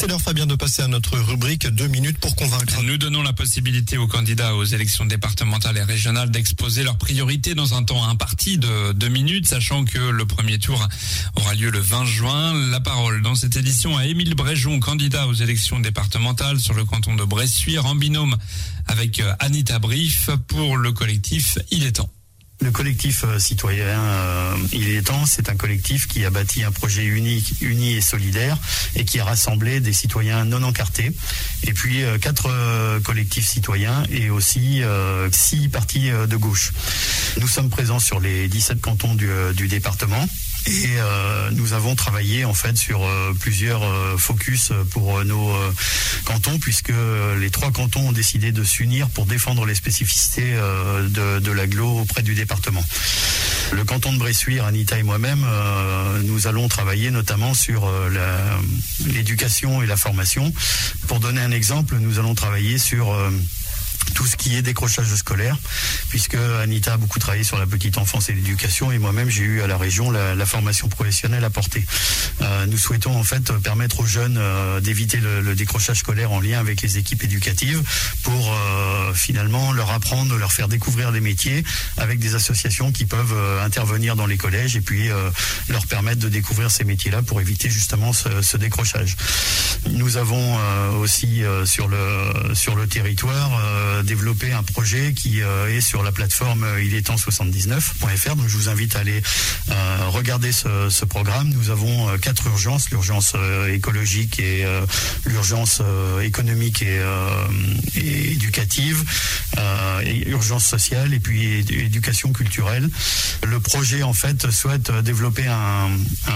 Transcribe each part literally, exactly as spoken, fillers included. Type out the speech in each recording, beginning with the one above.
C'est l'heure, Fabien, de passer à notre rubrique deux minutes pour convaincre. Nous donnons la possibilité aux candidats aux élections départementales et régionales d'exposer leurs priorités dans un temps imparti de deux minutes, sachant que le premier tour aura lieu le vingt juin. La parole dans cette édition à Émile Bréjon, candidat aux élections départementales sur le canton de Bressuire, en binôme avec Anita Brief pour le collectif Il est temps. Le collectif euh, citoyen euh, Il est temps, c'est un collectif qui a bâti un projet unique, uni et solidaire et qui a rassemblé des citoyens non encartés et puis euh, quatre euh, collectifs citoyens et aussi euh, six partis euh, de gauche. Nous sommes présents sur les dix-sept cantons du, euh, du département. Et euh, nous avons travaillé en fait sur euh, plusieurs euh, focus pour euh, nos euh, cantons, puisque les trois cantons ont décidé de s'unir pour défendre les spécificités euh, de, de l'agglo auprès du département. Le canton de Bressuire, Anita et moi-même, euh, nous allons travailler notamment sur euh, la, l'éducation et la formation. Pour donner un exemple, nous allons travailler sur euh, tout ce qui est décrochage scolaire, puisque Anita a beaucoup travaillé sur la petite enfance et l'éducation, et moi-même j'ai eu à la région la, la formation professionnelle à portée. Euh, nous souhaitons en fait permettre aux jeunes euh, d'éviter le, le décrochage scolaire en lien avec les équipes éducatives pour euh, finalement leur apprendre, leur faire découvrir des métiers avec des associations qui peuvent euh, intervenir dans les collèges et puis euh, leur permettre de découvrir ces métiers-là pour éviter justement ce, ce décrochage. Nous avons euh, aussi euh, sur le sur le territoire euh, développer un projet qui euh, est sur la plateforme il est temps soixante-dix-neuf point f r. Donc je vous invite à aller euh, regarder ce, ce programme. Nous avons euh, quatre urgences, l'urgence euh, écologique et euh, l'urgence euh, économique et, euh, et éducative, euh, et urgence sociale et puis é- éducation culturelle. Le projet en fait souhaite développer un,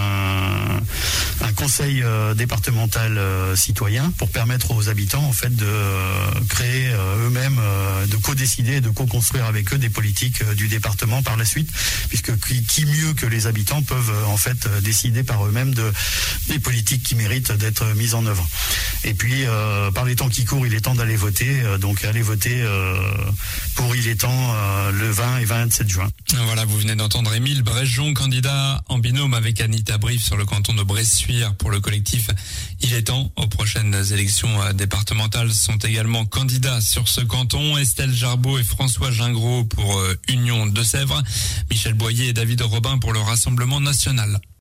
un, un conseil euh, départemental euh, citoyen pour permettre aux habitants en fait de euh, créer euh, eux-mêmes de co-décider et de co-construire avec eux des politiques du département par la suite, puisque qui, qui mieux que les habitants peuvent en fait décider par eux-mêmes de, des politiques qui méritent d'être mises en œuvre. Et puis euh, par les temps qui courent, il est temps d'aller voter, donc allez voter euh, pour Il est temps euh, le vingt et vingt-sept juin. Voilà, vous venez d'entendre Émile Bréjon, candidat en binôme avec Anita Brief sur le canton de Bressuire pour le collectif Il est temps. Aux prochaines élections départementales sont également candidats sur ce canton, Estelle Jarbeau et François Gingros pour euh, Union de Sèvres, Michel Boyer et David Robin pour le Rassemblement national.